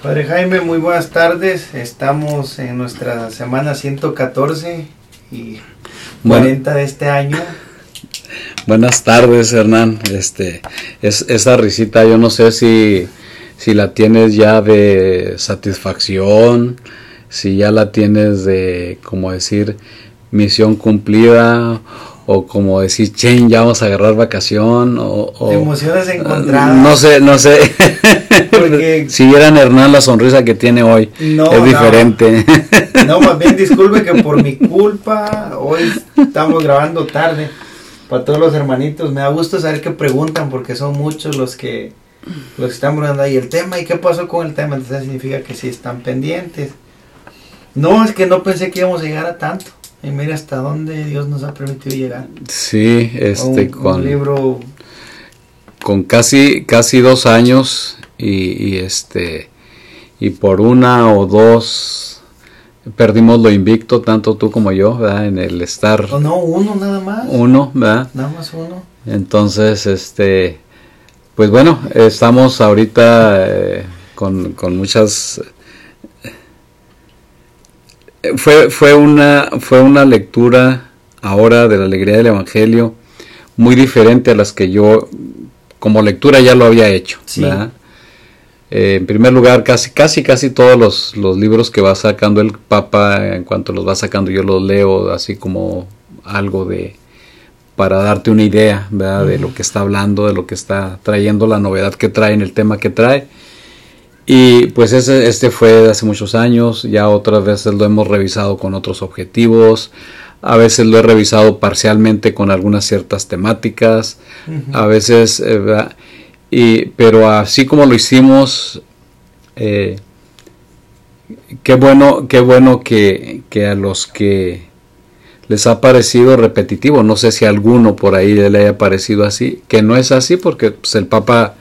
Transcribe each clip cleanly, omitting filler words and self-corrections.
Padre Jaime, muy buenas tardes. Estamos en nuestra semana 114 y 40 de este año. Buenas tardes, Hernán. Esa risita, yo no sé si la tienes ya de satisfacción, si ya la tienes de, como decir, misión cumplida, o como decir, ya vamos a agarrar vacación, o emociones encontradas. No sé. Porque si vieran Hernán la sonrisa que tiene hoy, es diferente. No, más bien disculpe que por mi culpa hoy estamos grabando tarde. Para todos los hermanitos, me da gusto saber que preguntan, porque son muchos los que están preguntando ahí el tema y qué pasó con el tema. Entonces significa que sí están pendientes. No, es que no pensé que íbamos a llegar a tanto. Y mira hasta dónde Dios nos ha permitido llegar. Sí, con un libro con casi 2 años y por 1 o 2 perdimos lo invicto, tanto tú como yo, ¿verdad? En el estar. No, 1 nada más. 1, ¿verdad? Nada más 1. Entonces, pues bueno, estamos ahorita con muchas. Fue una lectura ahora de la alegría del Evangelio muy diferente a las que yo como lectura ya lo había hecho, sí. ¿verdad? En primer lugar, casi todos los libros que va sacando el Papa, en cuanto los va sacando yo los leo así como algo para darte una idea, ¿verdad? De lo que está hablando, de lo que está trayendo, la novedad que trae en el tema que trae. Y pues este fue de hace muchos años, ya otras veces lo hemos revisado con otros objetivos, a veces lo he revisado parcialmente con algunas ciertas temáticas, a veces, pero así como lo hicimos, qué bueno que a los que les ha parecido repetitivo, no sé si a alguno por ahí le haya parecido así, que no es así, porque pues, el Papa...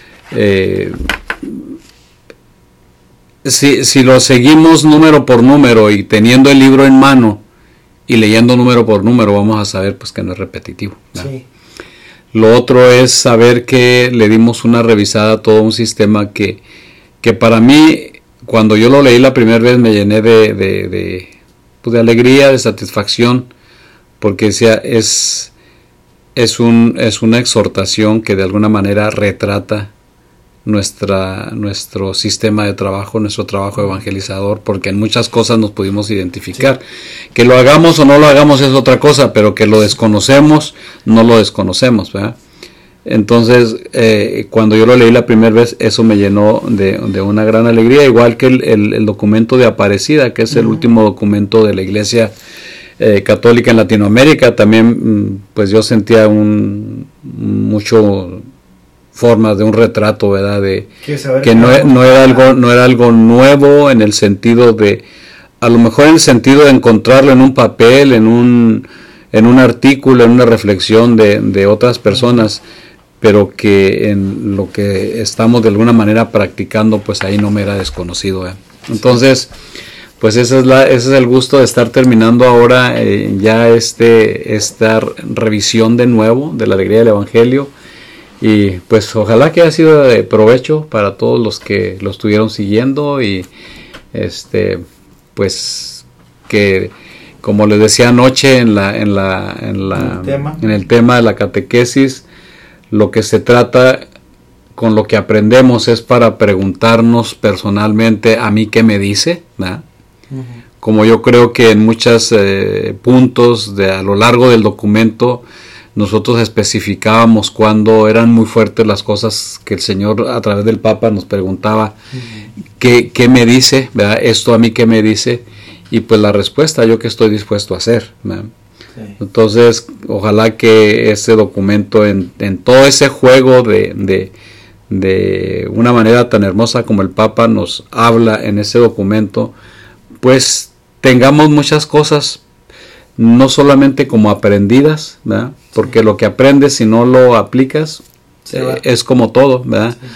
Si lo seguimos número por número y teniendo el libro en mano y leyendo número por número, vamos a saber pues que no es repetitivo, ¿no? Sí. Lo otro es saber que le dimos una revisada a todo un sistema que para mí, cuando yo lo leí la primera vez, me llené de alegría, de satisfacción, porque decía, es una exhortación que de alguna manera retrata nuestro sistema de trabajo, nuestro trabajo evangelizador, porque en muchas cosas nos pudimos identificar. Sí. Que lo hagamos o no lo hagamos es otra cosa, pero que lo desconocemos, no lo desconocemos, ¿verdad? Entonces, cuando yo lo leí la primera vez, eso me llenó de una gran alegría, igual que el documento de Aparecida, que es el último documento de la Iglesia católica en Latinoamérica. También pues yo sentía mucho formas de un retrato, ¿verdad? Que no era algo nuevo en el sentido de, a lo mejor en el sentido de encontrarlo en un papel, en un artículo, en una reflexión de otras personas, pero que en lo que estamos de alguna manera practicando, pues ahí no me era desconocido, ¿verdad? Entonces, pues ese es el gusto de estar terminando ahora ya esta revisión de nuevo de la alegría del Evangelio. Y pues ojalá que haya sido de provecho para todos los que lo estuvieron siguiendo y pues que, como les decía anoche en el tema de la catequesis, lo que se trata con lo que aprendemos es para preguntarnos personalmente, ¿a mí qué me dice? ¿Verdad? Como yo creo que en muchos puntos a lo largo del documento nosotros especificábamos cuando eran muy fuertes las cosas que el Señor a través del Papa nos preguntaba, ¿qué me dice? ¿Verdad? Esto a mí qué me dice, y pues la respuesta, yo que estoy dispuesto a hacer, ¿verdad? Sí. Entonces ojalá que este documento en todo ese juego de una manera tan hermosa como el Papa nos habla en ese documento, pues tengamos muchas cosas no solamente como aprendidas, ¿verdad? Porque lo que aprendes, si no lo aplicas, es como todo, ¿verdad? Sí.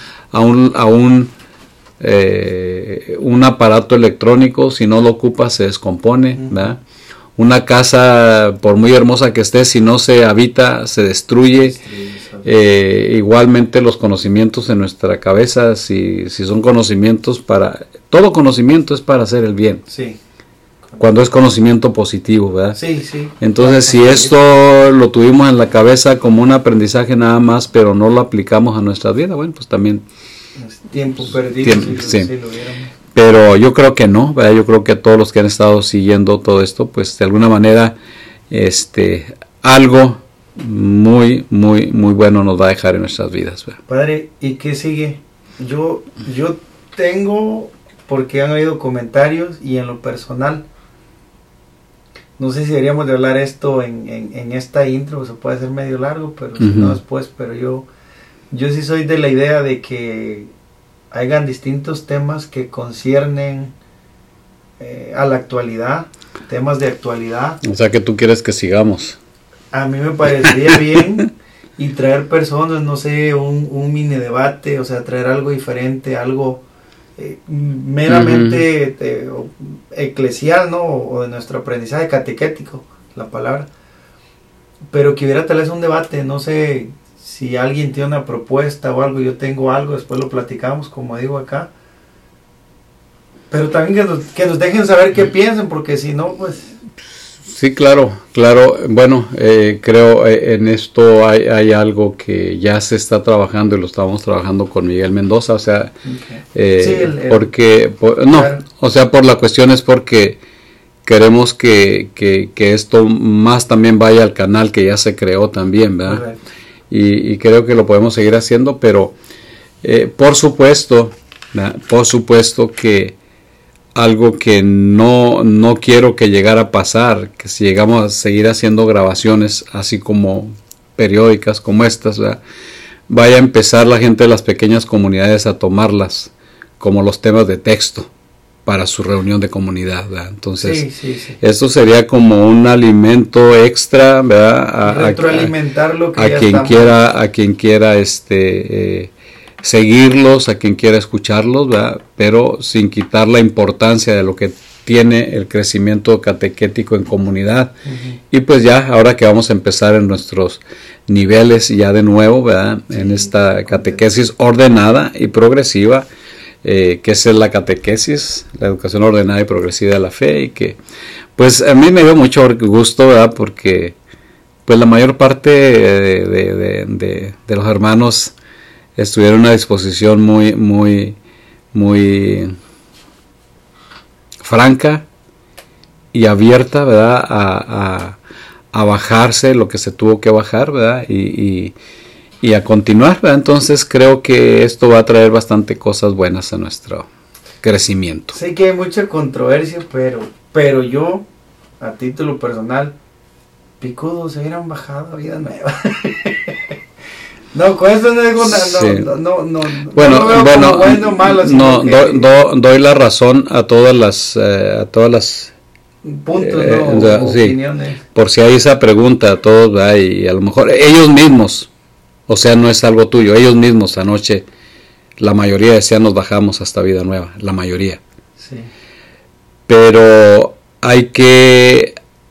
Un aparato electrónico, si no lo ocupas, se descompone, ¿verdad? Una casa, por muy hermosa que esté, si no se habita, se destruye. Igualmente los conocimientos en nuestra cabeza, si son conocimientos todo conocimiento es para hacer el bien. Sí. Cuando es conocimiento positivo, ¿verdad? Sí, sí. Entonces, si esto lo tuvimos en la cabeza como un aprendizaje nada más, pero no lo aplicamos a nuestra vida, bueno, pues también... Es tiempo perdido. Sí. Si lo viéramos. Pero yo creo que no, ¿verdad? Yo creo que todos los que han estado siguiendo todo esto, pues de alguna manera, algo muy, muy, muy bueno nos va a dejar en nuestras vidas, ¿verdad? Padre, ¿y qué sigue? Yo tengo, porque han habido comentarios y en lo personal, no sé si deberíamos de hablar esto en esta intro, se puede hacer medio largo, pero si no después, pero yo sí soy de la idea de que hayan distintos temas que conciernen a la actualidad, temas de actualidad. O sea que tú quieres que sigamos. A mí me parecería bien y traer personas, no sé, un mini debate, o sea, traer algo diferente, algo meramente eclesial, ¿no? O de nuestro aprendizaje catequético, la palabra. Pero que hubiera tal vez un debate, no sé si alguien tiene una propuesta o algo, yo tengo algo, después lo platicamos, como digo acá. Pero también que nos dejen saber qué piensan, porque si no, pues... Sí, claro. Bueno, creo en esto hay algo que ya se está trabajando y lo estamos trabajando con Miguel Mendoza, o sea, por la cuestión es porque queremos que esto más también vaya al canal que ya se creó también, ¿verdad? Y creo que lo podemos seguir haciendo, pero por supuesto que algo que no quiero que llegara a pasar, que si llegamos a seguir haciendo grabaciones así como periódicas como estas, ¿verdad?, vaya a empezar la gente de las pequeñas comunidades a tomarlas como los temas de texto para su reunión de comunidad, ¿verdad? Entonces, esto sería como un alimento extra, ¿verdad? Retroalimentar lo que a quien quiera seguirlos, a quien quiera escucharlos, ¿verdad?, pero sin quitar la importancia de lo que tiene el crecimiento catequético en comunidad. Y pues ya, ahora que vamos a empezar en nuestros niveles ya de nuevo, ¿verdad?, en esta catequesis ordenada y progresiva, que es la catequesis, la educación ordenada y progresiva de la fe, y que pues a mí me dio mucho gusto, ¿verdad?, porque pues la mayor parte de los hermanos estuvieron a una disposición muy franca y abierta, ¿verdad?, a bajarse lo que se tuvo que bajar, ¿verdad?, y a continuar, ¿verdad? Entonces creo que esto va a traer bastante cosas buenas a nuestro crecimiento. Sé que hay mucha controversia, pero yo, a título personal, picudos se hubieran bajado a vida nueva. No, con eso no digo nada, no. Bueno, bueno, malo, doy la razón a todas las puntos, opiniones. Por si hay esa pregunta a todos, ¿verdad? Y a lo mejor ellos mismos, o sea, no es algo tuyo, ellos mismos anoche, la mayoría decían nos bajamos hasta vida nueva, la mayoría. Sí. Pero hay que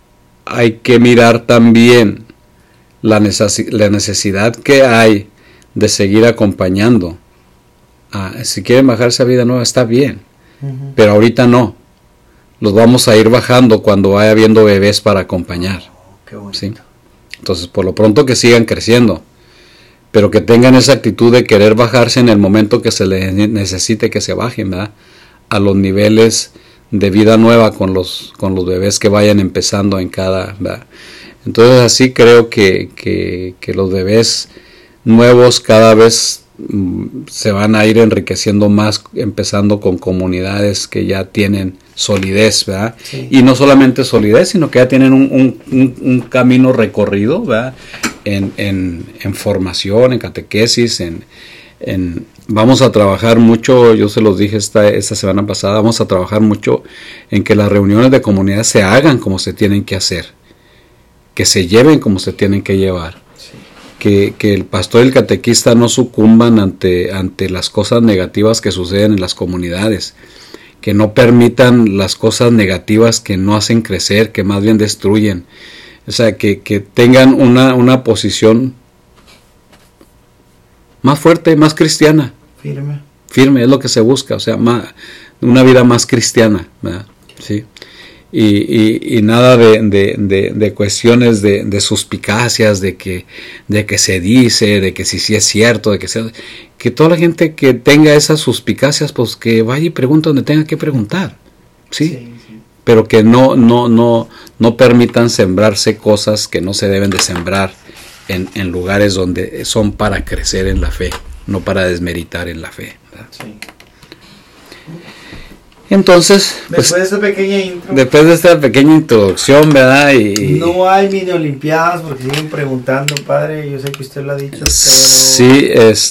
mirar también la necesidad que hay de seguir acompañando. Si quieren bajarse a vida nueva, está bien, pero ahorita no. Los vamos a ir bajando cuando vaya habiendo bebés para acompañar. Qué bonito. ¿Sí? Entonces, por lo pronto que sigan creciendo, pero que tengan esa actitud de querer bajarse en el momento que se les necesite que se bajen, ¿verdad?, a los niveles de vida nueva con los bebés que vayan empezando en cada, ¿verdad? Entonces así creo que los bebés nuevos cada vez se van a ir enriqueciendo más, empezando con comunidades que ya tienen solidez, ¿verdad? Sí. Y no solamente solidez, sino que ya tienen un camino recorrido, ¿verdad?, en formación, en catequesis, vamos a trabajar mucho, yo se los dije esta semana pasada, vamos a trabajar mucho en que las reuniones de comunidad se hagan como se tienen que hacer, que se lleven como se tienen que llevar, sí. que el pastor y el catequista no sucumban ante las cosas negativas que suceden en las comunidades, que no permitan las cosas negativas que no hacen crecer, que más bien destruyen, o sea, que tengan una posición más fuerte, más cristiana. Firme, es lo que se busca, o sea, una vida más cristiana, ¿verdad? Sí. Y nada de cuestiones de suspicacias, de que se dice, de que si es cierto, que toda la gente que tenga esas suspicacias, pues que vaya y pregunte donde tenga que preguntar, ¿sí? Pero que no permitan sembrarse cosas que no se deben de sembrar en lugares donde son para crecer en la fe, no para desmeritar en la fe, ¿verdad? Sí. Entonces, después pues, de esta pequeña introducción, ¿verdad? No hay mini olimpiadas porque siguen preguntando, padre, yo sé que usted lo ha dicho, pero sí,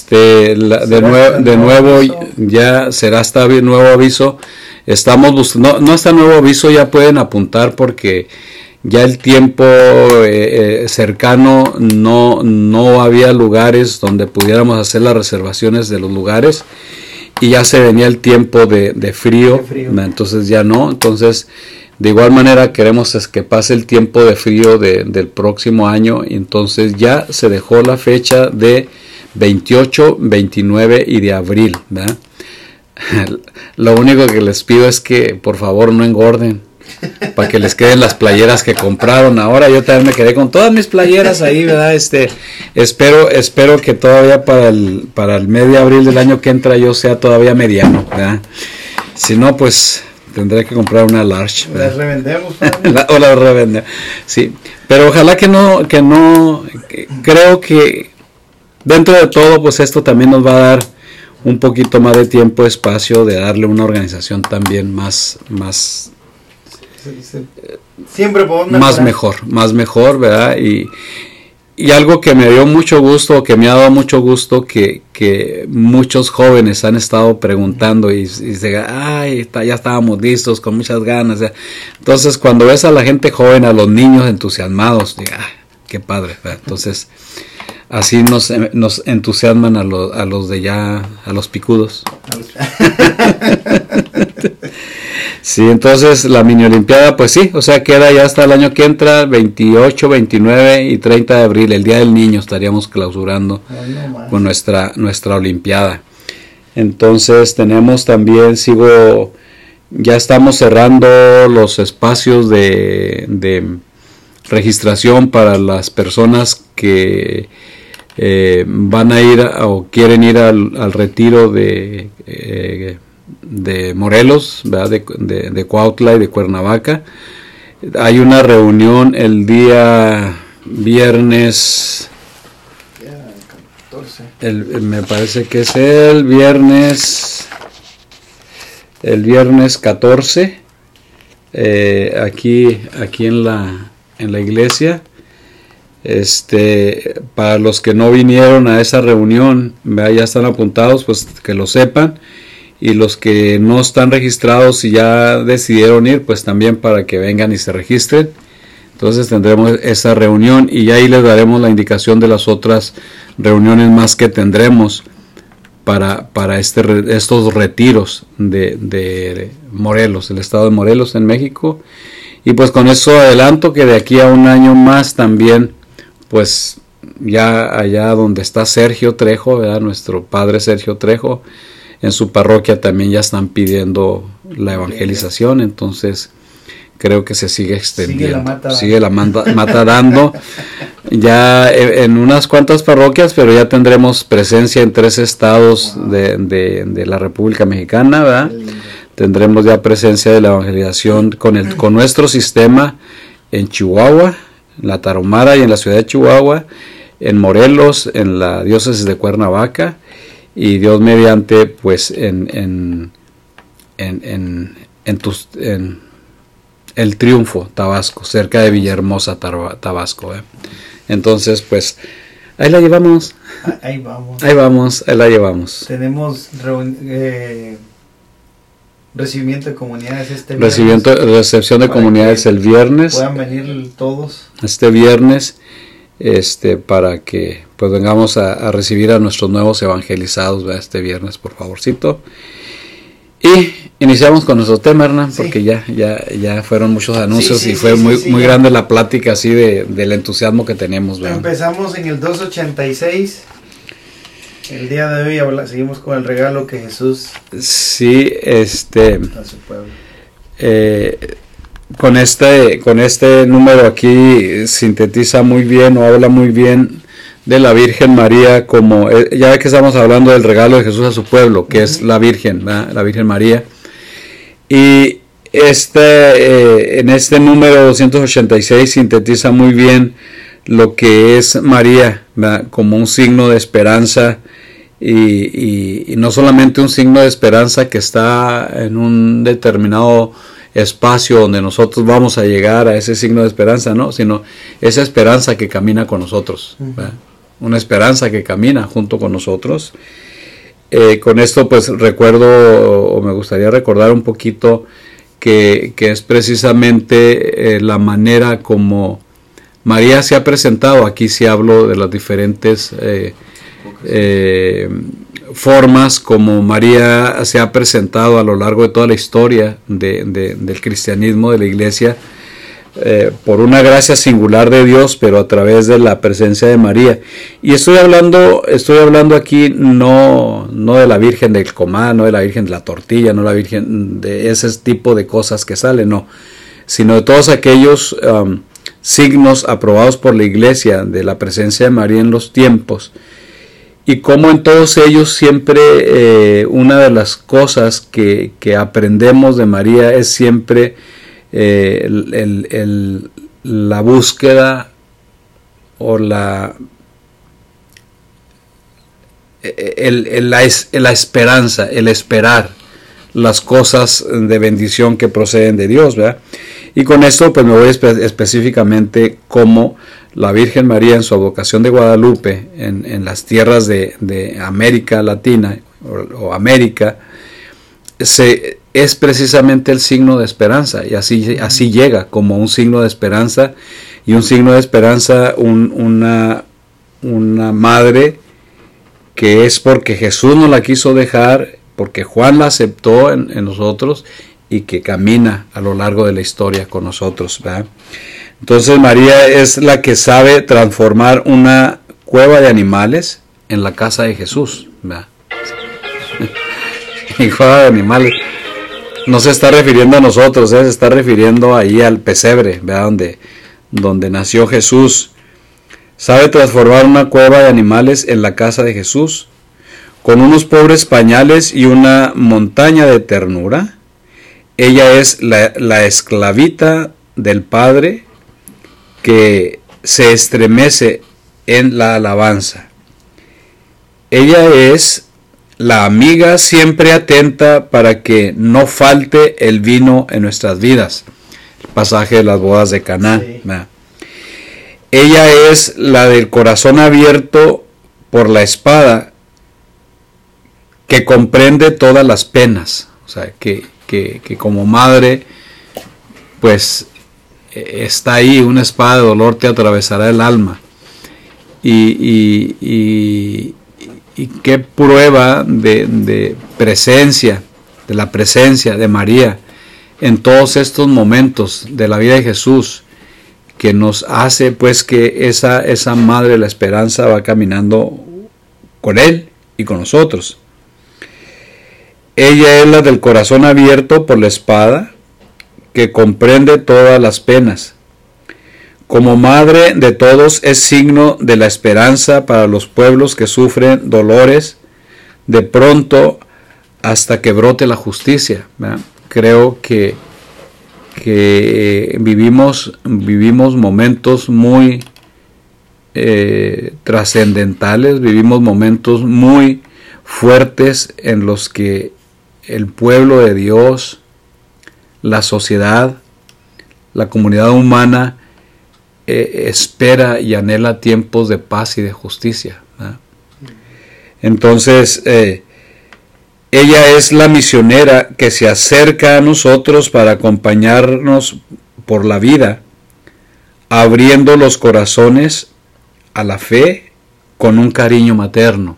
de nuevo ya será hasta nuevo aviso. Estamos buscando, no hasta nuevo aviso, ya pueden apuntar porque ya el tiempo cercano no había lugares donde pudiéramos hacer las reservaciones de los lugares. Y ya se venía el tiempo de frío, entonces ya no. Entonces, de igual manera queremos es que pase el tiempo de frío del próximo año. Y entonces ya se dejó la fecha de 28, 29 y de abril, ¿verdad? Lo único que les pido es que por favor no engorden, para que les queden las playeras que compraron. Ahora yo también me quedé con todas mis playeras ahí, ¿verdad? Espero que todavía para el mes de abril del año que entra yo sea todavía mediano, ¿verdad? Si no, pues tendré que comprar una large, ¿verdad? Las revendemos, o las revendemos, sí. Pero ojalá que creo que dentro de todo, pues esto también nos va a dar un poquito más de tiempo, espacio de darle una organización también más siempre podemos más mejor, ¿verdad? Y algo que me dio mucho gusto, que me ha dado mucho gusto, que muchos jóvenes han estado preguntando y dicen, ya estábamos listos, con muchas ganas. Entonces, cuando ves a la gente joven, a los niños entusiasmados, diga, qué padre, ¿verdad? Entonces, así nos entusiasman a los de ya, a los picudos. Sí, entonces la mini olimpiada, pues sí, o sea, queda ya hasta el año que entra, 28, 29 y 30 de abril, el Día del Niño, estaríamos clausurando con nuestra olimpiada. Entonces tenemos también, ya estamos cerrando los espacios de registración para las personas que van a ir o quieren ir al retiro de Morelos, ¿verdad? de Cuautla y de Cuernavaca. Hay una reunión el día viernes, me parece que es el viernes 14, aquí en la iglesia. Para los que no vinieron a esa reunión, ya están apuntados, pues que lo sepan. Y los que no están registrados y ya decidieron ir, pues también para que vengan y se registren. Entonces tendremos esa reunión y ahí les daremos la indicación de las otras reuniones más que tendremos para estos retiros de Morelos, el estado de Morelos en México. Y pues con eso adelanto que de aquí a un año más también, pues ya allá donde está Sergio Trejo, ¿verdad? Nuestro padre Sergio Trejo, en su parroquia también ya están pidiendo la evangelización, entonces creo que se sigue extendiendo, sigue la mata dando ya en unas cuantas parroquias, pero ya tendremos presencia en 3 estados de la República Mexicana, ¿verdad? Tendremos ya presencia de la evangelización con nuestro sistema en Chihuahua, en la Tarahumara y en la ciudad de Chihuahua, en Morelos, en la diócesis de Cuernavaca, y Dios mediante, pues en El Triunfo, Tabasco, cerca de Villahermosa, Tabasco. Entonces, pues ahí la llevamos. Ahí vamos. Ahí la llevamos. Tenemos recibimiento de comunidades este viernes. Recepción de comunidades el viernes. Puedan venir todos. Este viernes. Para que pues vengamos a recibir a nuestros nuevos evangelizados, ¿verdad? Este viernes, por favorcito. Y iniciamos con nuestro tema, Hernán, porque ya fueron muchos anuncios y fue muy grande la plática así del entusiasmo que tenemos, ¿verdad? Empezamos en el 286. El día de hoy seguimos con el regalo que Jesús sí, a su pueblo. Con este número aquí sintetiza muy bien o habla muy bien de la Virgen María, como ya ve que estamos hablando del regalo de Jesús a su pueblo, que es la Virgen, ¿verdad? La Virgen María. Y en este número 286 sintetiza muy bien lo que es María, ¿verdad? Como un signo de esperanza, y no solamente un signo de esperanza que está en un determinado espacio donde nosotros vamos a llegar a ese signo de esperanza, no, sino esa esperanza que camina con nosotros, ¿verdad? Una esperanza que camina junto con nosotros. Con esto pues recuerdo, o me gustaría recordar un poquito que es precisamente la manera como María se ha presentado. Aquí sí hablo de las diferentes formas como María se ha presentado a lo largo de toda la historia del cristianismo, de la iglesia, por una gracia singular de Dios, pero a través de la presencia de María. Y estoy hablando aquí no de la Virgen del Comal, no de la Virgen de la tortilla, no de la Virgen de ese tipo de cosas que salen, no, sino de todos aquellos signos aprobados por la iglesia de la presencia de María en los tiempos. Y como en todos ellos siempre una de las cosas que aprendemos de María es siempre la búsqueda o la esperanza, el esperar las cosas de bendición que proceden de Dios, ¿verdad? Y con esto pues me voy específicamente cómo la Virgen María en su advocación de Guadalupe en las tierras de América Latina o América es precisamente el signo de esperanza, y así llega como un signo de esperanza, y un signo de esperanza una madre que es porque Jesús nos la quiso dejar, porque Juan la aceptó en nosotros, y que camina a lo largo de la historia con nosotros, ¿verdad? Entonces María es la que sabe transformar una cueva de animales en la casa de Jesús, ¿verdad? Y cueva de animales no se está refiriendo a nosotros, se está refiriendo ahí al pesebre, ¿verdad? Donde nació Jesús. Sabe transformar una cueva de animales en la casa de Jesús, con unos pobres pañales y una montaña de ternura. Ella es la esclavita del Padre que se estremece en la alabanza. Ella es la amiga siempre atenta para que no falte el vino en nuestras vidas. El pasaje de las bodas de Caná. Sí. Ella es la del corazón abierto por la espada, que comprende todas las penas. O sea, que como madre, pues está ahí, una espada de dolor te atravesará el alma. Y qué prueba de presencia, de la presencia de María en todos estos momentos de la vida de Jesús, que nos hace pues que esa madre de la esperanza va caminando con Él y con nosotros. Ella es la del corazón abierto por la espada, que comprende todas las penas. Como madre de todos es signo de la esperanza para los pueblos que sufren dolores de pronto hasta que brote la justicia, ¿verdad? Creo que vivimos momentos muy trascendentales, vivimos momentos muy fuertes en los que el pueblo de Dios, la sociedad, la comunidad humana espera y anhela tiempos de paz y de justicia, ¿verdad? Entonces ella es la misionera que se acerca a nosotros para acompañarnos por la vida, abriendo los corazones a la fe con un cariño materno.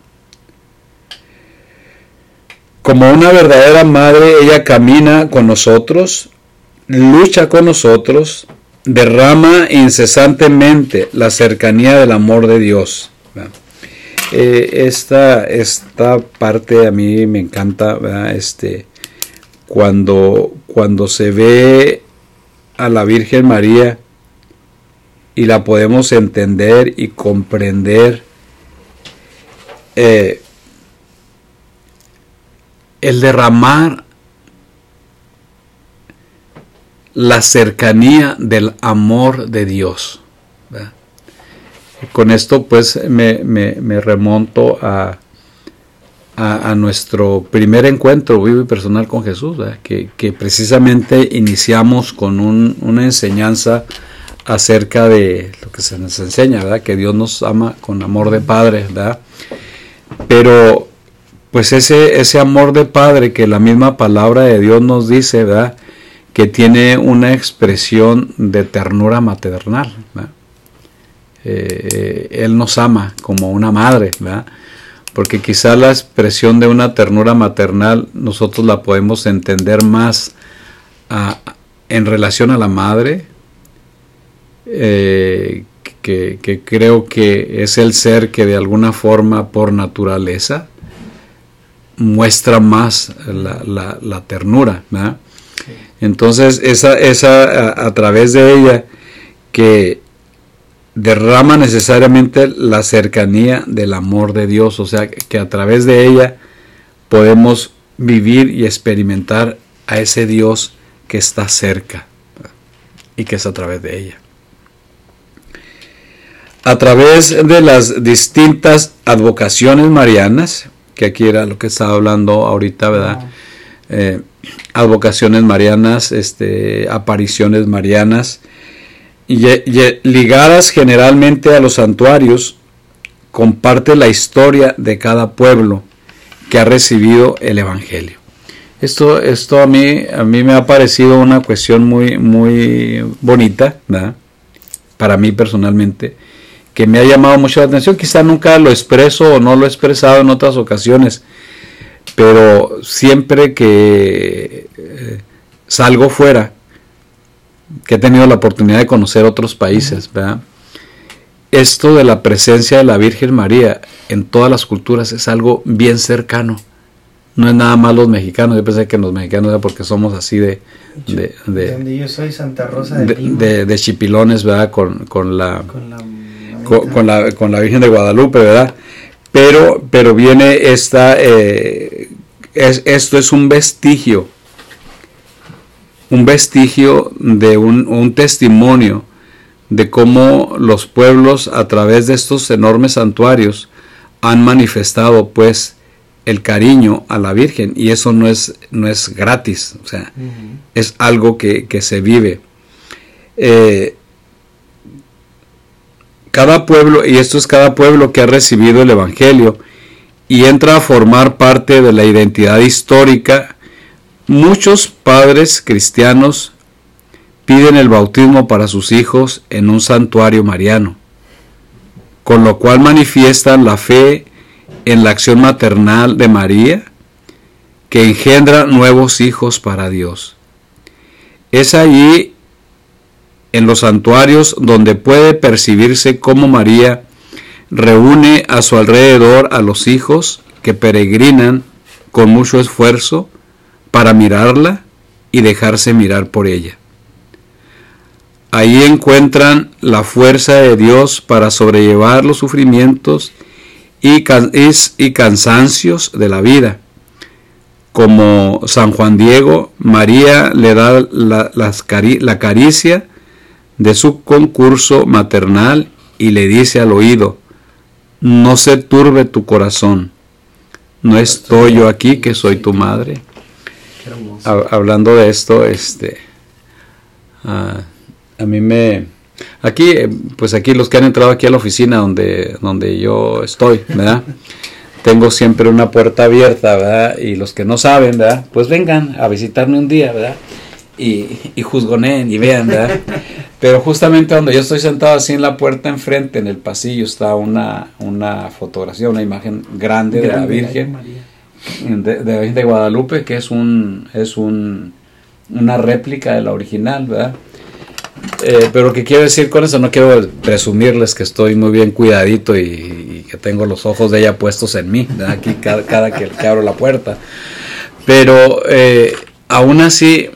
Como una verdadera madre, ella camina con nosotros, lucha con nosotros, derrama incesantemente la cercanía del amor de Dios. Esta parte a mí me encanta, ¿verdad? Cuando se ve a la Virgen María y la podemos entender y comprender, el derramar la cercanía del amor de Dios, ¿verdad? Con esto pues me remonto a nuestro primer encuentro vivo y personal con Jesús, ¿verdad? Que precisamente iniciamos con una enseñanza acerca de lo que se nos enseña, ¿verdad? Que Dios nos ama con amor de Padre, ¿verdad? Pero pues ese amor de Padre que la misma palabra de Dios nos dice, ¿verdad? Que tiene una expresión de ternura maternal, ¿verdad? Él nos ama como una madre, ¿verdad? Porque quizá la expresión de una ternura maternal nosotros la podemos entender más en relación a la madre, que creo que es el ser que de alguna forma por naturaleza muestra más la ternura, ¿verdad? Entonces esa a través de ella que derrama necesariamente la cercanía del amor de Dios, o sea que a través de ella podemos vivir y experimentar a ese Dios que está cerca y que es a través de ella. A través de las distintas advocaciones marianas, que aquí era lo que estaba hablando ahorita, ¿verdad? Advocaciones marianas, apariciones marianas, y ligadas generalmente a los santuarios, comparte la historia de cada pueblo que ha recibido el Evangelio. Esto a mí me ha parecido una cuestión muy, muy bonita, ¿verdad? Para mí personalmente, que me ha llamado mucho la atención. Quizá nunca lo expreso o no lo he expresado en otras ocasiones, pero siempre que salgo fuera, que he tenido la oportunidad de conocer otros países, ¿verdad? Esto de la presencia de la Virgen María en todas las culturas es algo bien cercano. No es nada más los mexicanos. Yo pensé que los mexicanos era porque somos así de donde yo soy, Santa Rosa de Lima, de chipilones, ¿verdad? Con la Virgen de Guadalupe, ¿verdad? Pero viene esto es un vestigio de un testimonio de cómo los pueblos a través de estos enormes santuarios han manifestado pues el cariño a la Virgen, y eso no es gratis, o sea, es algo que se vive. Cada pueblo, y esto es cada pueblo que ha recibido el Evangelio y entra a formar parte de la identidad histórica. Muchos padres cristianos piden el bautismo para sus hijos en un santuario mariano, con lo cual manifiestan la fe en la acción maternal de María, que engendra nuevos hijos para Dios. Es allí, en los santuarios, donde puede percibirse cómo María reúne a su alrededor a los hijos que peregrinan con mucho esfuerzo para mirarla y dejarse mirar por ella. Ahí encuentran la fuerza de Dios para sobrellevar los sufrimientos y cansancios de la vida. Como San Juan Diego, María le da la caricia de su concurso maternal y le dice al oído: no se turbe tu corazón, no estoy yo aquí que soy tu madre. Hablando de esto, a mí aquí los que han entrado aquí a la oficina donde yo estoy, ¿verdad? Tengo siempre una puerta abierta, ¿verdad? Y los que no saben, ¿verdad? Pues vengan a visitarme un día, ¿verdad? Y juzgoneen y vean, ¿verdad? Pero justamente donde yo estoy sentado así en la puerta enfrente, en el pasillo, está una fotografía, una imagen grande de la Virgen, de la Virgen de Guadalupe, que es una réplica de la original, ¿verdad? Pero lo que quiero decir con eso, no quiero presumirles que estoy muy bien cuidadito y que tengo los ojos de ella puestos en mí, ¿verdad? Aquí cada que abro la puerta. Pero aún así,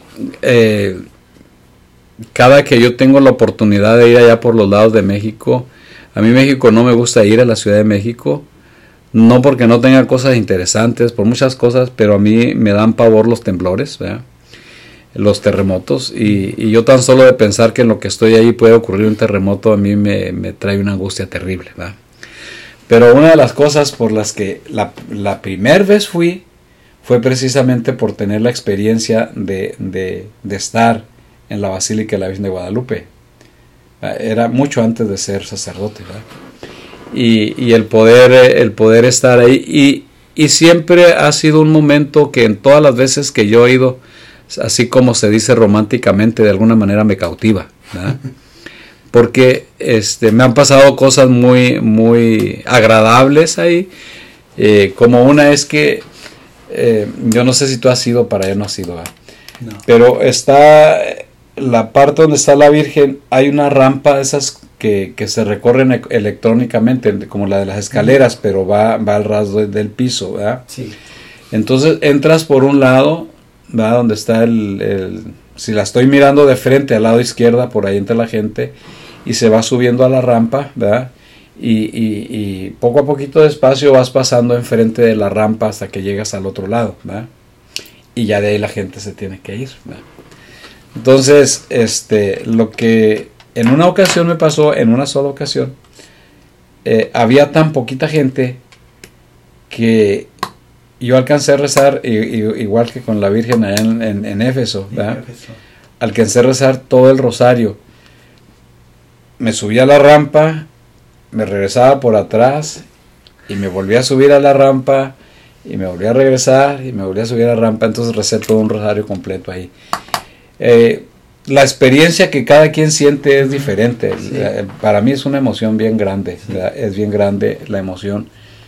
cada que yo tengo la oportunidad de ir allá por los lados de México, a mí México no me gusta ir a la Ciudad de México, no porque no tenga cosas interesantes, por muchas cosas, pero a mí me dan pavor los temblores, ¿verdad? Los terremotos, y yo tan solo de pensar que en lo que estoy ahí puede ocurrir un terremoto, a mí me trae una angustia terrible, ¿verdad? Pero una de las cosas por las que la primera vez fui, fue precisamente por tener la experiencia de estar en la Basílica de la Virgen de Guadalupe. Era mucho antes de ser sacerdote, ¿verdad? Y el poder estar ahí, y siempre ha sido un momento que en todas las veces que yo he ido, así como se dice románticamente, de alguna manera me cautiva, ¿verdad? Porque me han pasado cosas muy, muy agradables ahí, como una es que yo no sé si tú has ido para allá, no has ido, ¿verdad? No. Pero está la parte donde está la Virgen, hay una rampa de esas que se recorren electrónicamente, como la de las escaleras, pero va al ras del piso, ¿verdad? Sí. Entonces entras por un lado, ¿verdad? Donde está si la estoy mirando de frente, al lado izquierda, por ahí entra la gente, y se va subiendo a la rampa, ¿verdad? Y poco a poquito despacio vas pasando enfrente de la rampa hasta que llegas al otro lado, ¿verdad? Y ya de ahí la gente se tiene que ir, ¿verdad? Entonces, lo que en una ocasión me pasó, en una sola ocasión, había tan poquita gente que yo alcancé a rezar, igual que con la Virgen allá en Éfeso, ¿verdad? Alcancé a rezar todo el rosario. Me subí a la rampa, me regresaba por atrás, y me volví a subir a la rampa, y me volví a regresar, y me volví a subir a la rampa. Entonces recé todo un rosario completo ahí. La experiencia que cada quien siente es diferente. Sí. Para mí es una emoción bien grande, sí. Es bien grande la emoción,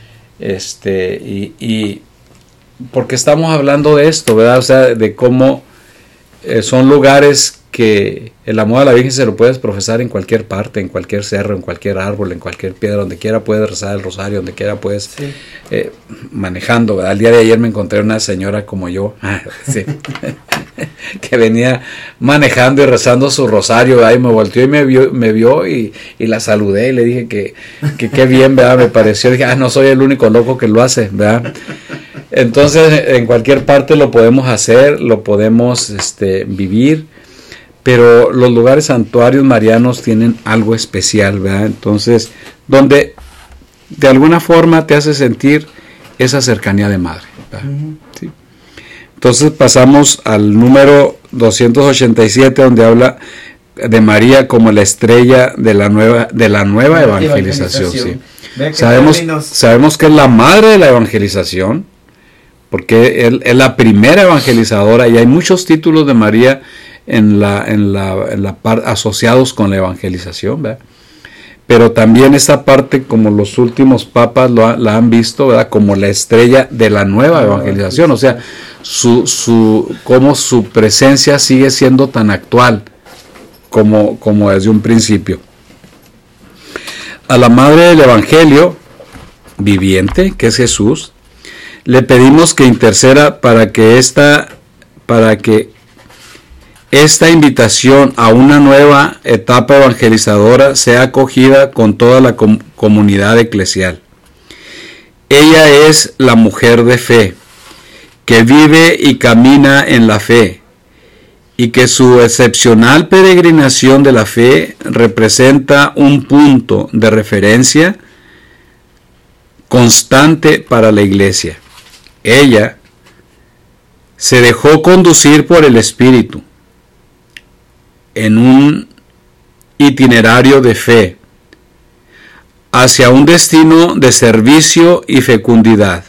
y porque estamos hablando de esto, ¿verdad? O sea, de cómo son lugares que el amor a la Virgen se lo puedes profesar en cualquier parte, en cualquier cerro, en cualquier árbol, en cualquier piedra, donde quiera puedes rezar el rosario, donde quiera puedes, sí. Manejando, ¿verdad? El día de ayer me encontré una señora como yo, sí, que venía manejando y rezando su rosario, ¿verdad? Y me volteó y me vio y la saludé y le dije que qué bien, ¿verdad? Me pareció, dije, no soy el único loco que lo hace, ¿verdad? Entonces, en cualquier parte lo podemos hacer, lo podemos vivir, pero los lugares santuarios marianos tienen algo especial, ¿verdad? Entonces, donde de alguna forma te hace sentir esa cercanía de madre, ¿verdad? Uh-huh. ¿Sí? Entonces pasamos al número 287, donde habla de María como la estrella de la nueva evangelización. ¿Sí? Sabemos que es la madre de la evangelización, porque es la primera evangelizadora, y hay muchos títulos de María en la parte asociados con la evangelización, ¿verdad? Pero también esta parte, como los últimos papas la han visto, ¿verdad? Como la estrella de la nueva evangelización, o sea, cómo su presencia sigue siendo tan actual como desde un principio. A la madre del evangelio viviente, que es Jesús, le pedimos que interceda para que esta invitación a una nueva etapa evangelizadora sea acogida con toda la comunidad eclesial. Ella es la mujer de fe, que vive y camina en la fe, y que su excepcional peregrinación de la fe representa un punto de referencia constante para la Iglesia. Ella se dejó conducir por el Espíritu en un itinerario de fe hacia un destino de servicio y fecundidad.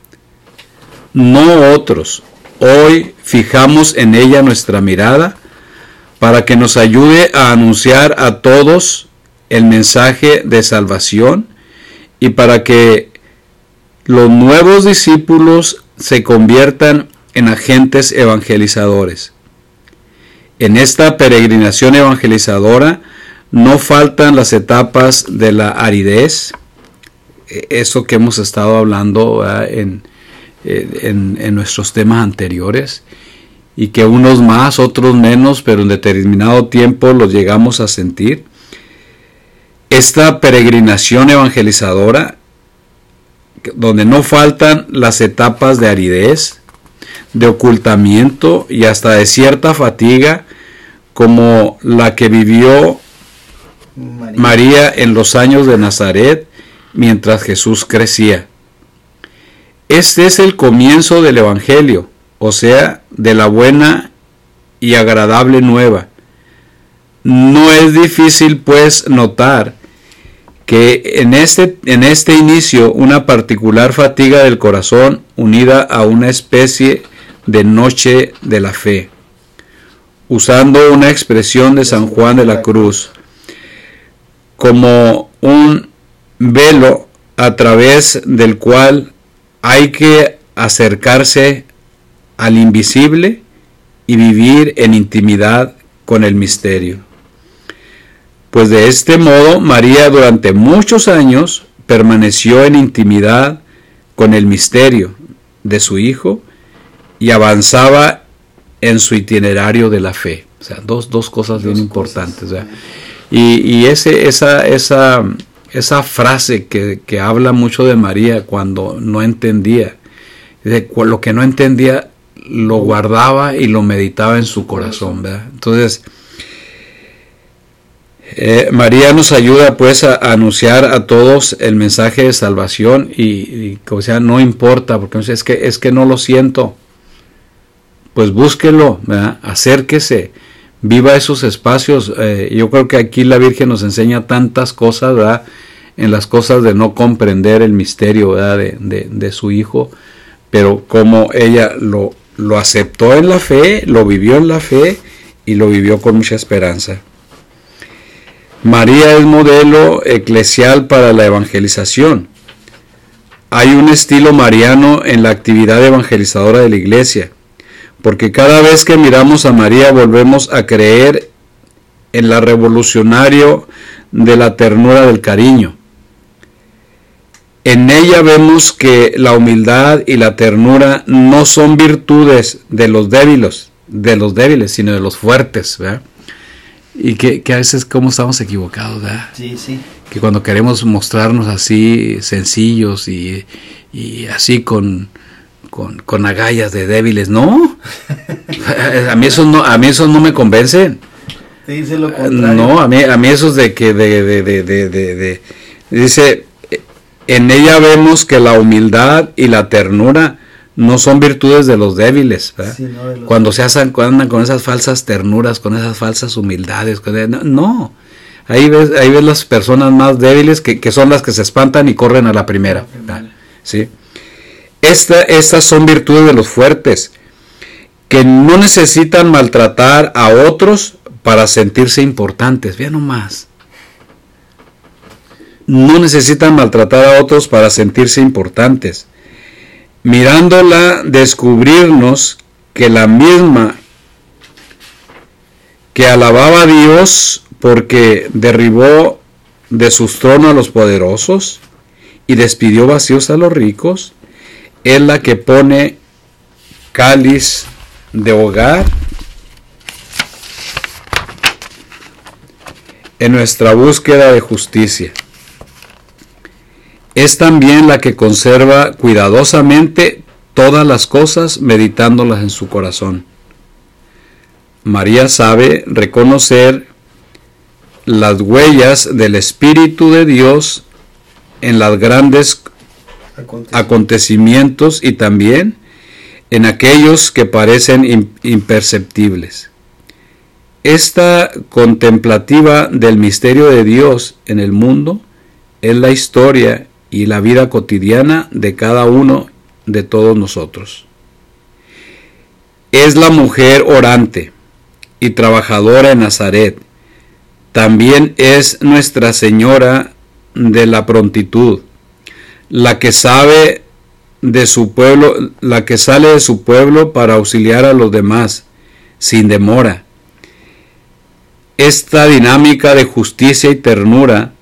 No otros. Hoy fijamos en ella nuestra mirada para que nos ayude a anunciar a todos el mensaje de salvación y para que los nuevos discípulos se conviertan en agentes evangelizadores. En esta peregrinación evangelizadora no faltan las etapas de la aridez, eso que hemos estado hablando en nuestros temas anteriores, y que unos más, otros menos, pero en determinado tiempo los llegamos a sentir. Esta peregrinación evangelizadora, donde no faltan las etapas de aridez, de ocultamiento y hasta de cierta fatiga, como la que vivió María en los años de Nazaret mientras Jesús crecía. Este es el comienzo del Evangelio, o sea, de la buena y agradable nueva. No es difícil, pues, notar que en este inicio una particular fatiga del corazón unida a una especie de noche de la fe, usando una expresión de San Juan de la Cruz, como un velo a través del cual hay que acercarse al invisible y vivir en intimidad con el misterio. Pues de este modo María durante muchos años permaneció en intimidad con el misterio de su Hijo y avanzaba en su itinerario de la fe. O sea, dos cosas bien importantes. O sea, y esa frase que habla mucho de María cuando no entendía, lo que no entendía lo guardaba y lo meditaba en su corazón, ¿verdad? Entonces, María nos ayuda pues a anunciar a todos el mensaje de salvación y o sea, no importa, porque es que no lo siento. Pues búsquelo, ¿verdad? Acérquese, viva esos espacios. Yo creo que aquí la Virgen nos enseña tantas cosas, ¿verdad? En las cosas de no comprender el misterio, ¿verdad? De su Hijo, pero como ella lo aceptó en la fe, lo vivió en la fe y lo vivió con mucha esperanza. María es modelo eclesial para la evangelización. Hay un estilo mariano en la actividad evangelizadora de la Iglesia, porque cada vez que miramos a María volvemos a creer en la revolucionario de la ternura del cariño. En ella vemos que la humildad y la ternura no son virtudes de los débiles, sino de los fuertes, ¿verdad? Y que a veces como estamos equivocados, ¿verdad? Sí, sí. Que cuando queremos mostrarnos así sencillos y así con agallas de débiles, ¿no? a mí eso no me convence. Te dice lo contrario. No, a mí eso es de que dice, en ella vemos que la humildad y la ternura no son virtudes de los débiles, ¿verdad? Sí, no de los cuando andan con esas falsas ternuras, con esas falsas humildades, no. Ahí ves las personas más débiles que son las que se espantan y corren a la primera. ¿Sí? Estas son virtudes de los fuertes, que no necesitan maltratar a otros para sentirse importantes. Vean nomás. No necesitan maltratar a otros para sentirse importantes. Mirándola, descubrirnos que la misma que alababa a Dios porque derribó de sus tronos a los poderosos y despidió vacíos a los ricos, es la que pone cáliz de hogar en nuestra búsqueda de justicia. Es también la que conserva cuidadosamente todas las cosas, meditándolas en su corazón. María sabe reconocer las huellas del Espíritu de Dios en los grandes acontecimientos y también en aquellos que parecen imperceptibles. Esta contemplativa del misterio de Dios en el mundo es la historia y la vida cotidiana de cada uno de todos nosotros. Es la mujer orante y trabajadora en Nazaret. También es Nuestra Señora de la prontitud, la que sabe de su pueblo, la que sale de su pueblo para auxiliar a los demás, sin demora. Esta dinámica de justicia y ternura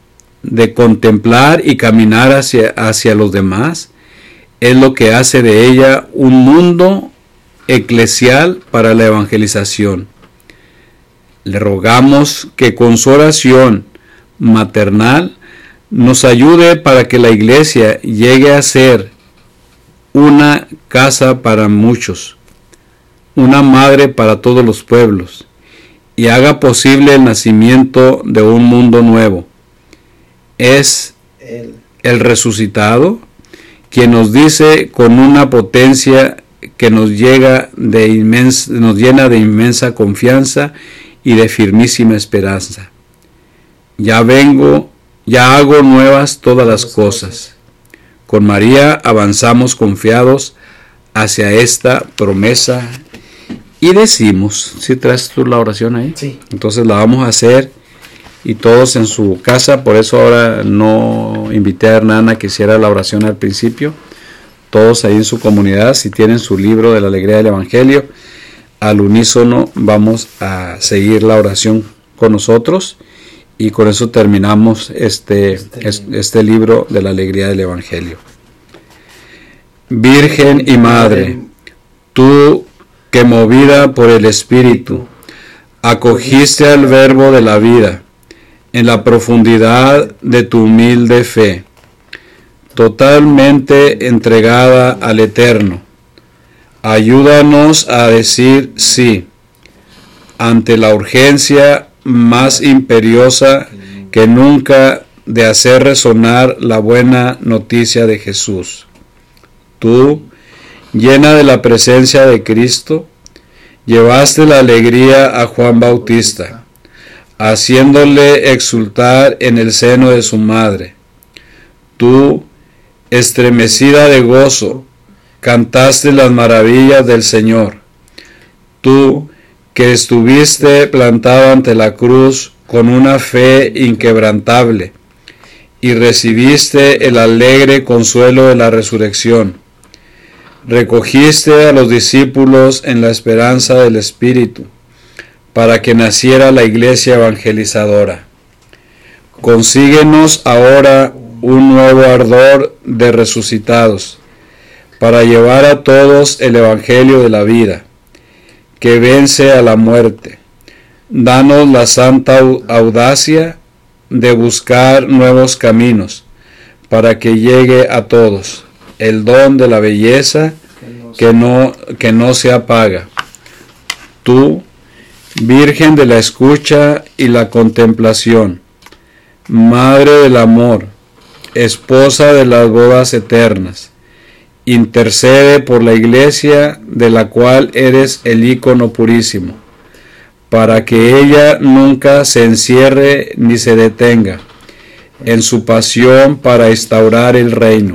de contemplar y caminar hacia los demás es lo que hace de ella un mundo eclesial para la evangelización. Le rogamos que con su oración maternal nos ayude para que la iglesia llegue a ser una casa para muchos, una madre para todos los pueblos, y haga posible el nacimiento de un mundo nuevo. Es el resucitado quien nos dice con una potencia que nos llena de inmensa confianza y de firmísima esperanza. Ya hago nuevas todas las cosas. Con María avanzamos confiados hacia esta promesa y decimos, ¿sí traes tú la oración ahí? Sí. Entonces la vamos a hacer y todos en su casa, por eso ahora no invité a Hernán a que hiciera la oración al principio. Todos ahí en su comunidad, si tienen su libro de la alegría del Evangelio, al unísono vamos a seguir la oración con nosotros y con eso terminamos este libro de la alegría del Evangelio. Virgen y Madre, tú que movida por el Espíritu acogiste al Verbo de la vida en la profundidad de tu humilde fe, totalmente entregada al Eterno, ayúdanos a decir sí ante la urgencia más imperiosa que nunca de hacer resonar la buena noticia de Jesús. Tú, llena de la presencia de Cristo, llevaste la alegría a Juan Bautista, haciéndole exultar en el seno de su madre. Tú, estremecida de gozo, cantaste las maravillas del Señor. Tú, que estuviste plantado ante la cruz con una fe inquebrantable y recibiste el alegre consuelo de la resurrección, recogiste a los discípulos en la esperanza del Espíritu, para que naciera la iglesia evangelizadora. Consíguenos ahora un nuevo ardor de resucitados, para llevar a todos el Evangelio de la vida, que vence a la muerte. Danos la santa audacia de buscar nuevos caminos, para que llegue a todos el don de la belleza que no se apaga. Tú, Virgen de la escucha y la contemplación, Madre del amor, Esposa de las bodas eternas, intercede por la Iglesia de la cual eres el ícono purísimo, para que ella nunca se encierre ni se detenga en su pasión para instaurar el reino.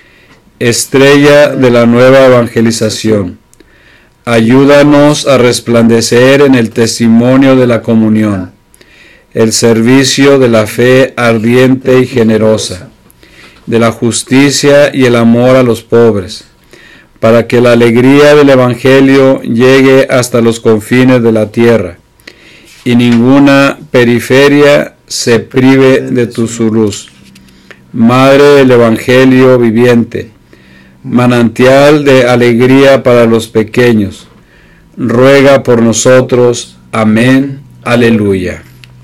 Estrella de la nueva evangelización, ayúdanos a resplandecer en el testimonio de la comunión, el servicio de la fe ardiente y generosa, de la justicia y el amor a los pobres, para que la alegría del Evangelio llegue hasta los confines de la tierra, y ninguna periferia se prive de tu luz. Madre del Evangelio viviente, manantial de alegría para los pequeños, ruega por nosotros. Amén. Aleluya.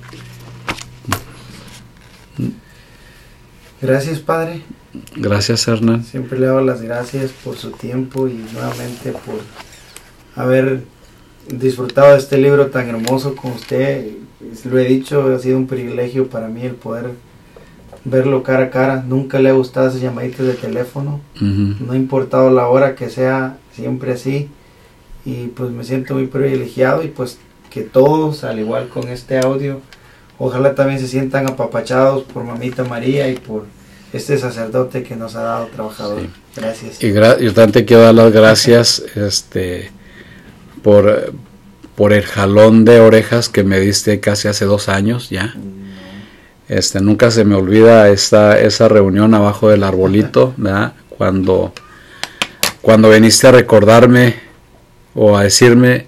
Gracias, Padre. Gracias, Hernán. Siempre le doy las gracias por su tiempo y nuevamente por haber disfrutado de este libro tan hermoso con usted. Lo he dicho, ha sido un privilegio para mí el poder verlo cara a cara. Nunca le ha gustado esas llamaditas de teléfono. No ha importado la hora que sea, siempre así. Y pues me siento muy privilegiado y pues que todos, al igual con este audio, ojalá también se sientan apapachados por Mamita María y por este sacerdote que nos ha dado trabajador. Sí. Gracias. Y yo también te quiero dar las gracias por el jalón de orejas que me diste casi hace 2 años ya. Nunca se me olvida esa reunión abajo del arbolito, ¿verdad? Cuando viniste a recordarme o a decirme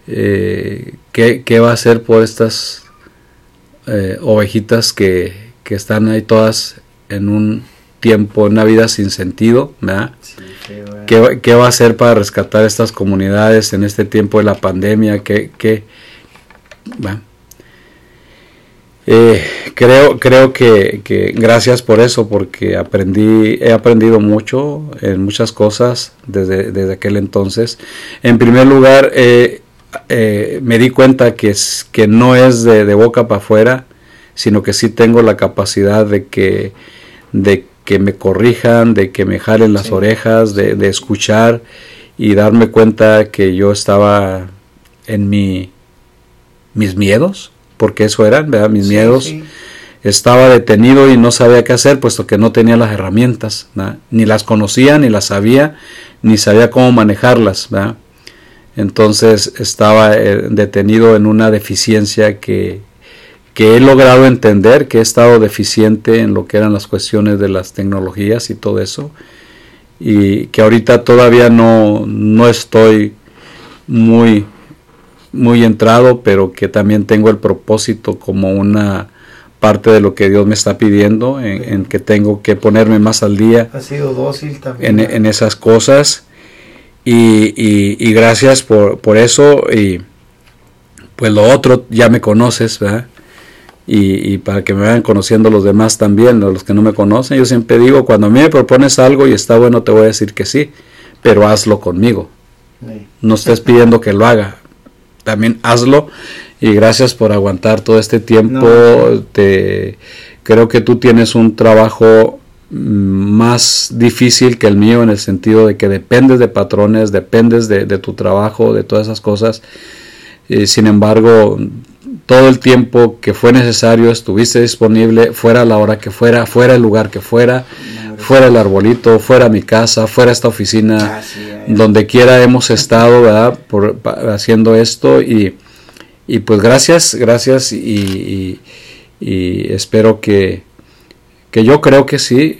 qué va a hacer por estas ovejitas que que están ahí todas en un tiempo, en una vida sin sentido, ¿verdad? Sí, ¿Qué va a hacer para rescatar estas comunidades en este tiempo de la pandemia? Bueno, creo que gracias por eso, porque he aprendido mucho en muchas cosas desde aquel entonces. En primer lugar, me di cuenta que no es de boca para afuera, sino que sí tengo la capacidad de que me corrijan, de que me jalen las orejas, de escuchar y darme cuenta que yo estaba en mis miedos, porque eso eran, ¿verdad? Mis miedos. Sí. Estaba detenido y no sabía qué hacer, puesto que no tenía las herramientas, ¿verdad? Ni las conocía, ni las sabía, ni sabía cómo manejarlas, ¿verdad? Entonces estaba detenido en una deficiencia que he logrado entender, que he estado deficiente en lo que eran las cuestiones de las tecnologías y todo eso, y que ahorita todavía no estoy muy entrado, pero que también tengo el propósito como una parte de lo que Dios me está pidiendo, en que tengo que ponerme más al día. Ha sido dócil también en esas cosas, y gracias por eso. Y pues lo otro, ya me conoces, ¿verdad? Y para que me vayan conociendo los demás también, los que no me conocen, yo siempre digo, cuando a mí me propones algo y está bueno, te voy a decir que sí, pero hazlo conmigo. Sí. No estés pidiendo que lo haga, también hazlo. Y gracias por aguantar todo este tiempo. Creo que tú tienes un trabajo más difícil que el mío, en el sentido de que dependes de patrones, dependes de tu trabajo, de todas esas cosas. Sin embargo, todo el tiempo que fue necesario estuviste disponible, fuera la hora que fuera el lugar que fuera el arbolito, fuera mi casa, fuera esta oficina, donde quiera hemos estado, ¿verdad? Haciendo esto, y pues gracias, y espero que yo creo que sí,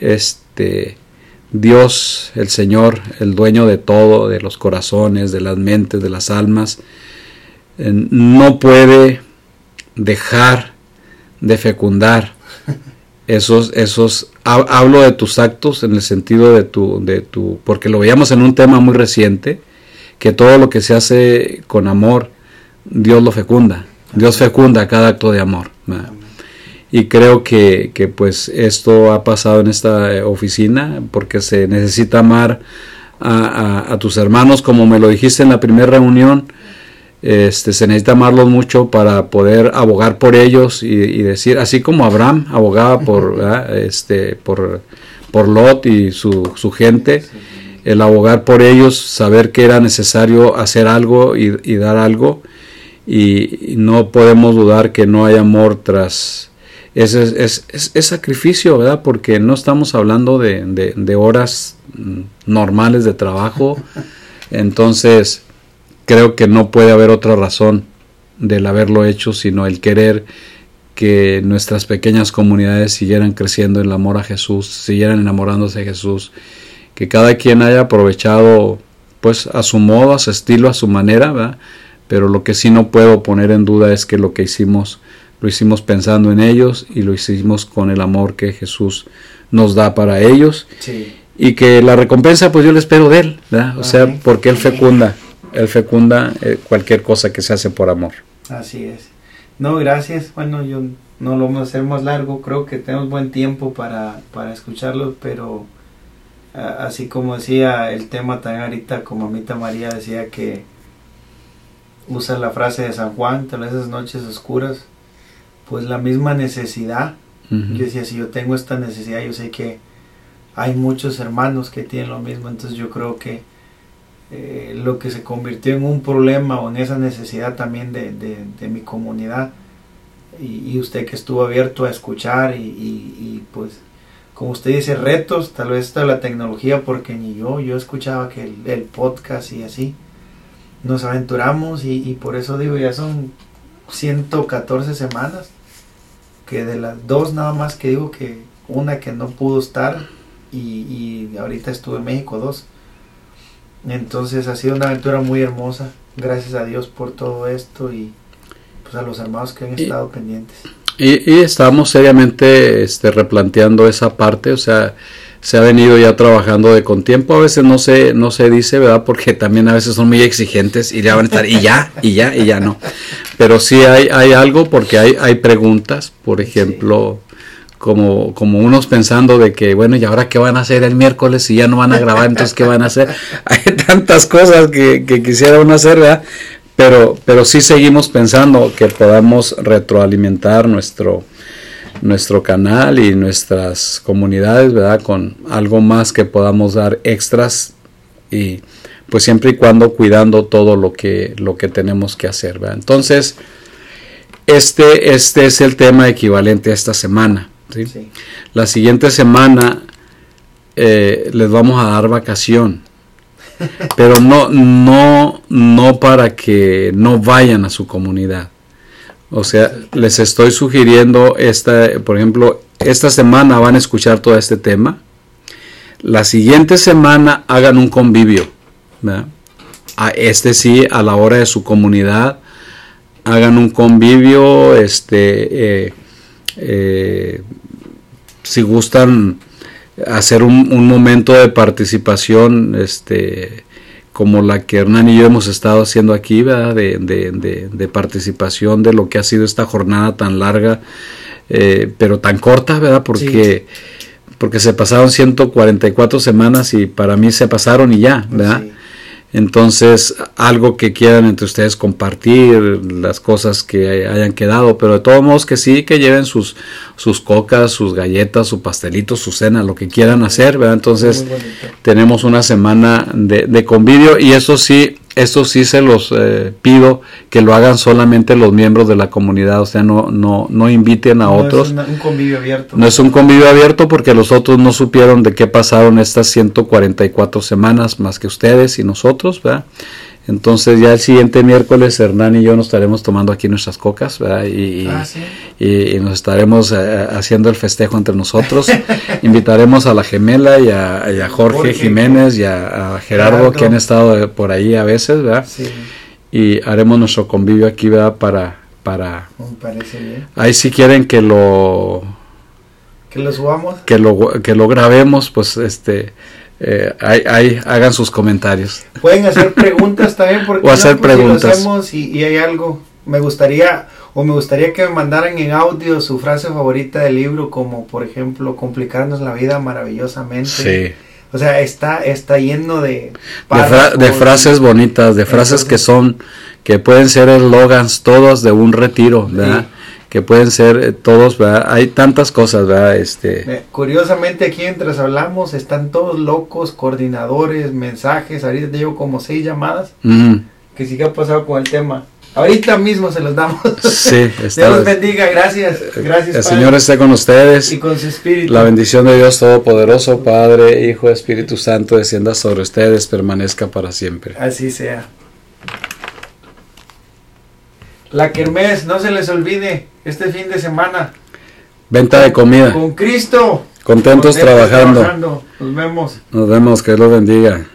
Dios, el Señor, el dueño de todo, de los corazones, de las mentes, de las almas, no puede dejar de fecundar hablo de tus actos, en el sentido de tu, porque lo veíamos en un tema muy reciente, que todo lo que se hace con amor, Dios lo fecunda. Dios fecunda cada acto de amor, ¿verdad? Y creo que pues esto ha pasado en esta oficina, porque se necesita amar a tus hermanos, como me lo dijiste en la primera reunión. Se necesita amarlos mucho para poder abogar por ellos y decir, así como Abraham abogaba por Lot y su gente, el abogar por ellos, saber que era necesario hacer algo y dar algo, y no podemos dudar que no hay amor tras es sacrificio, ¿verdad? Porque no estamos hablando de horas normales de trabajo. Entonces creo que no puede haber otra razón del haberlo hecho, sino el querer que nuestras pequeñas comunidades siguieran creciendo en el amor a Jesús, siguieran enamorándose de Jesús, que cada quien haya aprovechado pues a su modo, a su estilo, a su manera, ¿verdad? Pero lo que sí no puedo poner en duda es que lo que hicimos, lo hicimos pensando en ellos, y lo hicimos con el amor que Jesús nos da para ellos. Sí. Y que la recompensa pues yo la espero de Él, ¿verdad? O sea, porque Él fecunda cualquier cosa que se hace por amor. Así es. No, gracias. Bueno, yo no lo vamos a hacer más largo. Creo que tenemos buen tiempo para escucharlo, pero así como decía el tema también ahorita, como Mamita María decía que usa la frase de San Juan, tal vez esas noches oscuras, pues la misma necesidad. Uh-huh. Yo decía, si yo tengo esta necesidad, yo sé que hay muchos hermanos que tienen lo mismo. Entonces yo creo que lo que se convirtió en un problema, o en esa necesidad también de mi comunidad, y usted que estuvo abierto a escuchar, y pues como usted dice, retos, tal vez está la tecnología, porque ni yo escuchaba que el podcast y así, nos aventuramos, y por eso digo, ya son 114 semanas, que de las dos nada más que digo que una que no pudo estar, y ahorita estuve en México 2. Entonces ha sido una aventura muy hermosa. Gracias a Dios por todo esto, y pues a los hermanos que han estado pendientes. Y estamos seriamente replanteando esa parte, o sea, se ha venido ya trabajando de con tiempo, a veces no se dice, ¿verdad? Porque también a veces son muy exigentes y ya van a estar, y ya no. Pero sí hay algo, porque hay preguntas, por ejemplo, como unos pensando de que, bueno, ¿y ahora qué van a hacer el miércoles si ya no van a grabar? Entonces, ¿qué van a hacer? Hay tantas cosas que quisiera uno hacer, ¿verdad? Pero sí seguimos pensando que podamos retroalimentar nuestro canal y nuestras comunidades, ¿verdad? Con algo más que podamos dar extras, y pues siempre y cuando cuidando todo lo que tenemos que hacer, ¿verdad? Entonces, este es el tema equivalente a esta semana, ¿sí? Sí. La siguiente semana les vamos a dar vacación. Pero no para que no vayan a su comunidad. O sea, les estoy sugiriendo, por ejemplo, esta semana van a escuchar todo este tema. La siguiente semana hagan un convivio, ¿verdad? Sí, a la hora de su comunidad, hagan un convivio, si gustan hacer un momento de participación, como la que Hernán y yo hemos estado haciendo aquí, ¿verdad? De participación de lo que ha sido esta jornada tan larga, pero tan corta, ¿verdad? Porque se pasaron 144 semanas y para mí se pasaron y ya, ¿verdad? Sí. Entonces, algo que quieran entre ustedes compartir, las cosas que hayan quedado, pero de todos modos que sí, que lleven sus cocas, sus galletas, su pastelito, su cena, lo que quieran hacer, ¿verdad? Entonces, tenemos una semana de convivio, y eso sí se los pido que lo hagan solamente los miembros de la comunidad, o sea, no inviten a otros. No es un convivio abierto. No es un convivio abierto, porque los otros no supieron de qué pasaron estas 144 semanas más que ustedes y nosotros, ¿verdad? Entonces ya el siguiente miércoles Hernán y yo nos estaremos tomando aquí nuestras cocas, ¿verdad? Y nos estaremos haciendo el festejo entre nosotros. Invitaremos a la gemela y a Jorge Jiménez y a Gerardo, que han estado por ahí a veces, ¿verdad? Sí. Y haremos nuestro convivio aquí, ¿verdad? Para me parece bien. Ahí si quieren que lo subamos, que lo grabemos, pues ahí hagan sus comentarios. Pueden hacer preguntas también, porque o hacer preguntas. Si lo hacemos y hay algo, me gustaría que me mandaran en audio su frase favorita del libro, como por ejemplo, complicarnos la vida maravillosamente. Sí. O sea, está lleno de frases bonitas, de frases que pueden ser eslogans todos de un retiro, ¿verdad? Sí. Que pueden ser todos, ¿verdad? Hay tantas cosas, ¿verdad? Curiosamente aquí mientras hablamos están todos locos, coordinadores, mensajes. Ahorita te llevo como 6 llamadas. Que sí que ha pasado con el tema. Ahorita mismo se los damos. Sí, Dios los bendiga, gracias. Gracias, el Señor esté con ustedes. Y con su espíritu. La bendición de Dios Todopoderoso, Padre, Hijo, Espíritu Santo, descienda sobre ustedes, permanezca para siempre. Así sea. La kermés, no se les olvide, este fin de semana. Venta de comida. Con Cristo. Contentos trabajando. Nos vemos. Nos vemos, que Dios los bendiga.